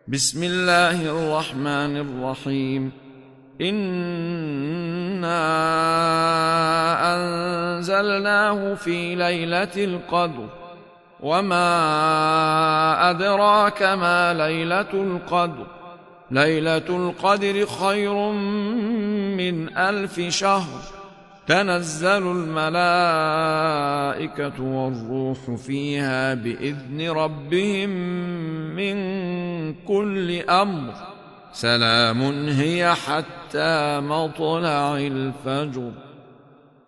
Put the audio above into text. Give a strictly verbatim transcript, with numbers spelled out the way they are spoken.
بسم الله الرحمن الرحيم. إنا أنزلناه في ليلة القدر، وما أدراك ما ليلة القدر. ليلة القدر خير من ألف شهر. تنزل الملائكة والروح فيها بإذن ربهم من كل أمر. سلام هي حتى مطلع الفجر.